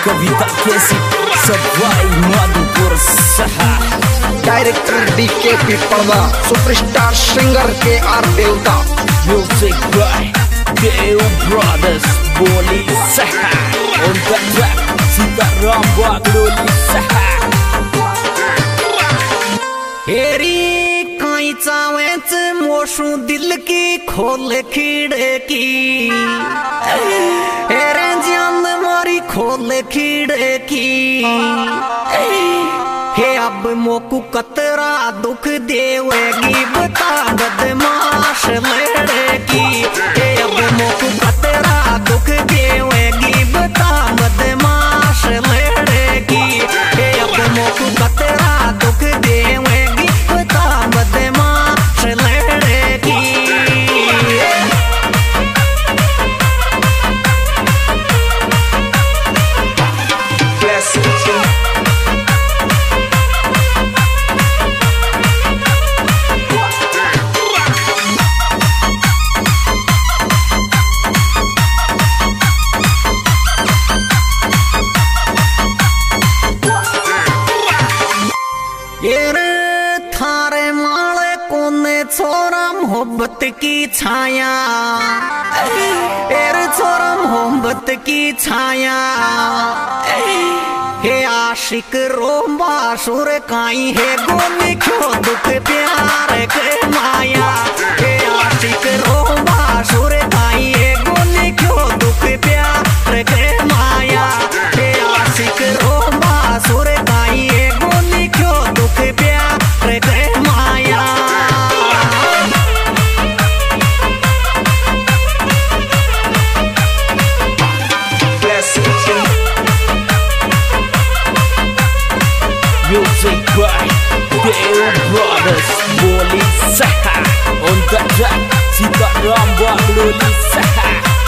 कविता कैसी सवाई माधोपुर सहा। Director DKP Padwa, superstar singer KR Devta, music by Dev brothers बोली सहा। On the track Sitaram Bagdoli सहा। हेरी काई चावेच मोशू दिल की खोल खिड़की, हेरे जान मारी खोल खिड़की। हे अब मोकू कतरा दुख देवेगी बता बदमाश लड़की। हे अब मोकू कतरा दुख देवेगी बता बदमाश लड़की। हे अब मोकू कतरा दुख देवेगी बता बदमाश लड़की। थारे माले कोने छोरा मोहब्बत की छाया, एरे छोरा मोहब्बत की छाया। हे आशिक रोंबा सुर काई है गोली क्यों दुख प्यार के माया। हे आशिक रोंबा सुर काई है गोली क्यों दुख प्यार के माया। हे आशिक रोंबा सुर काई है गोली क्यों दुख प्यार के माया। Music by Dev Brothers बोली सहा। On the track Sitaram Bagdoli सहा।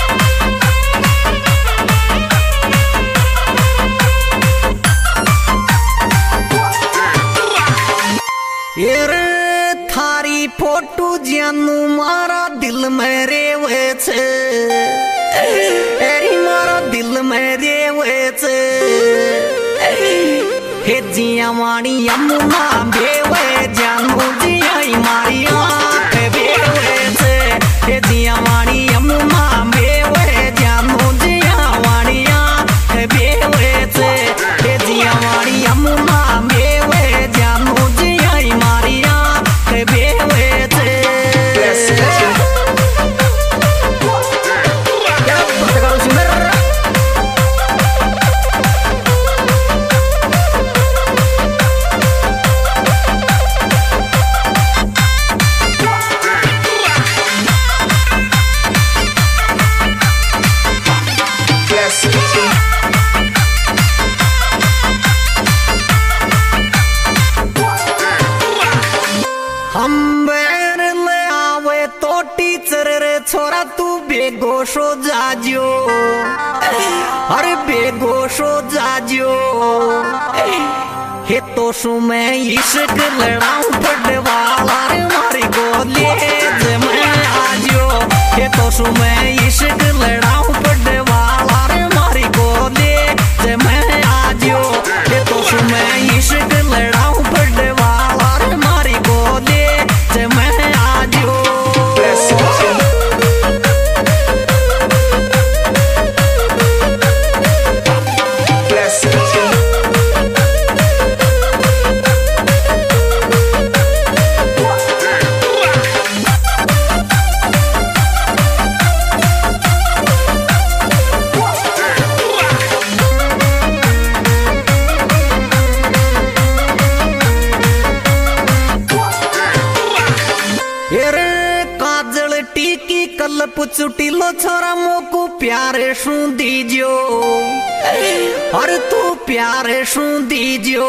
येरे थारी फोटो जानू मारा दिल में रेवे छे, एरी मारा दिल में रेवे छे। हे जिया मारी यमुना बेवे जानू जिया मारी आँख बेवे छे। हे जिया मारी यमुना बेवे जानू जिया मारी आँख बेवे छे। हे जिया मारी यमुना बेवे जानू जिया मारी आँख बेवे छे। हम बैर ले आवे तो टीचर रे छोरा तू बेगोश हो जाजियो, अरे बेगोश हो जाजियो। हे तो सु मैं इश्क लड़ाऊं पड़वाला रे मारी गोली मैं आजियो। हे तो सु मैं इश्क लड़ाऊं पड़वाला रे मारी गोली मैं आजियो। हे तो सु मैं इश्क लड़ाऊं पड़वाला रे मारी गोली मैं आजियो। काजल टीकी कलप चुटीलो छोरा मोको प्यारे सू दीजियो, अरे तू प्यारे सू दीजियो।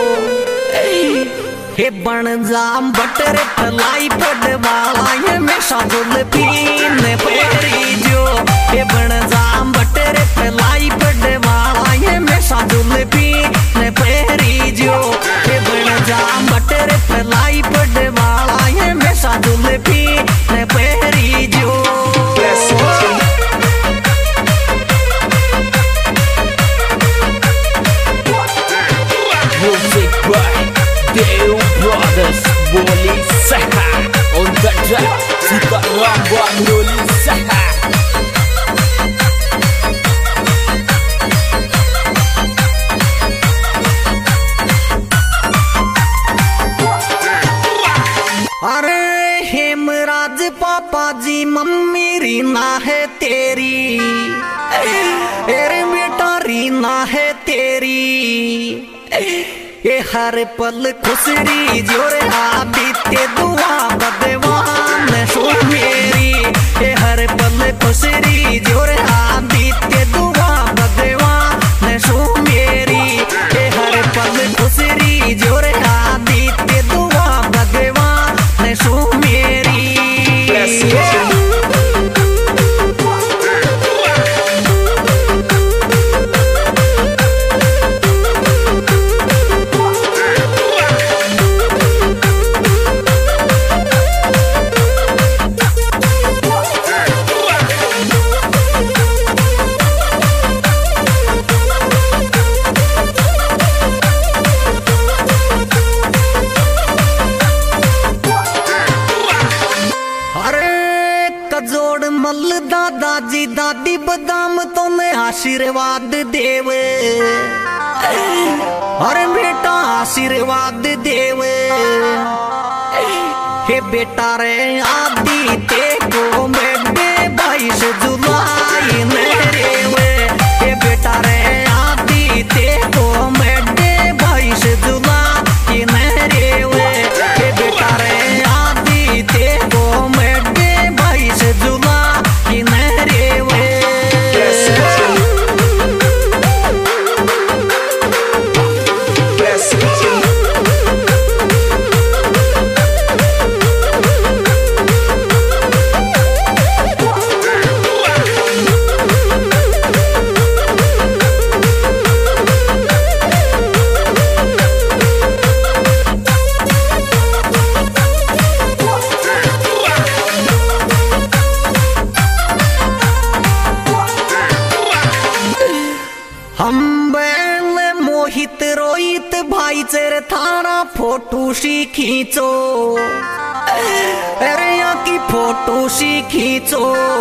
हे बन जाम बटर फलाई पड़वाला ये में साजुल पीन पेरी जो। हे बन जाम बटर फलाई पड़वाला ये में साजुल पीन पेरी जो। हे बन जाम बटर फलाई पड़वाला ये में साजुल पीन पेरी जो। रीना है तेरी, अरे बेटा रीना है तेरी, ये हर पल खुसरी जोरे आदित्य दुआ भगवान सो मेरी, ये हर पल खुसरी जोरे आदित्य दुआ भगवान सो मेरी, ये हर पल खुसरी जोरे आदित्य दुआ भगवान सो मेरी। दादाजी दादी बदाम तो ने आशीर्वाद देवे, अरे बेटा आशीर्वाद देवे, हे बेटा रे आदि ते को मेरे 22 जुलाई मेरे वे, हे बेटा रे आदि ते को मेरे 22 जुलाई मेरे वे, हे बेटा रे आदि ते को मेरे 22 जुलाई मेरे वे। हम बैल मोहित रोहित भाई चेरे थारा फोटो सी खींचो, अरे यहाँ की फोटो सी खींचो,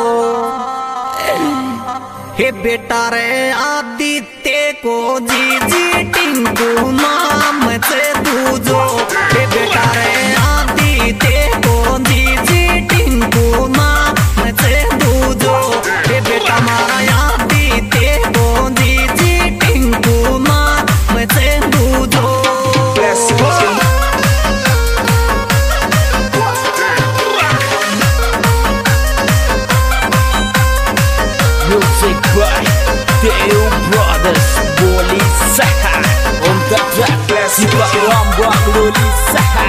हे बेटा रे आदित्य को जीजी टिंकू नाम से दूजो, हे बेटा रे आदित्य को जीजी टिंकू नाम से दूजो, हे बेटा मारा आदित्य को जीजी टिंकू नाम से दूजो। Music by Deo Brothers, Boleh Saha on the track, Sipa Rambak Boleh Saha.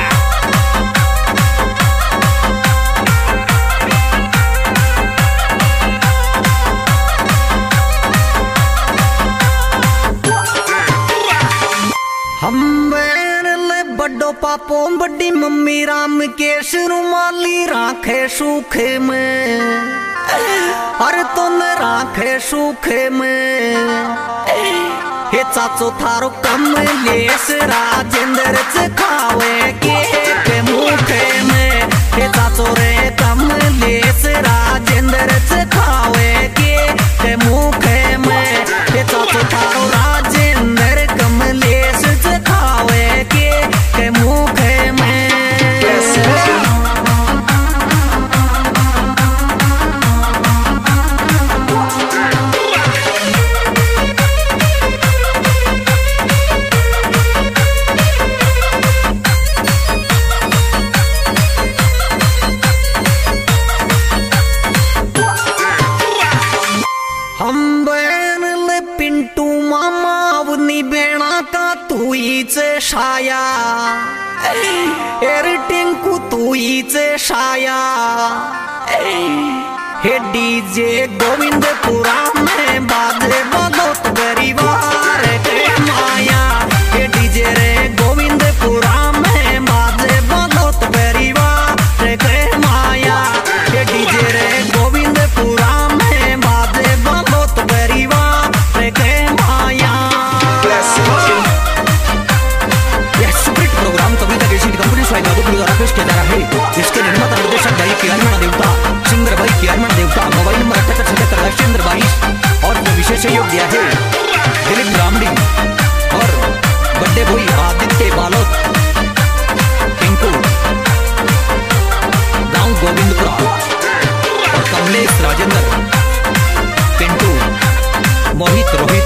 हम बैरले बड्डो पापो बड्डी मम्मी राम के रुमाली राखे सूखे में, अरे तो न राखे सूखे में, हे चाचो थारो कमलेश राजेंद्र से खावे के मुखे में, हे चाचो रे कमलेश राजेंद्र से खावे के मुखे में, हे चाचो थारो राजेंद्र कमलेश से खावे के मुखे में। हम बैनले पिंटू मामा अवनी बेणा का तू ही से शाया, एर टिंकू तू ही से शाया, हे डीजे गोविंदपुरा में बाजे बलोत परिवार के माया, हे डीजे रे गोविंदपुरा में बाजे बलोत परिवार के माया, हे डीजे रे गोविंदपुरा में बाजे बलोत परिवार के माया। यह superhit program Kavita KC company स्वाइगादो द्वारा पेश किया जा रहा है, जिसके निर्माता निर्देशक भाई कियारमण देवता, सिंगर भाई कियारमण देवता, मोबाइल नंबर 7877 22 और विशेष सहयोग दिया है दिलीप मोहित रोहित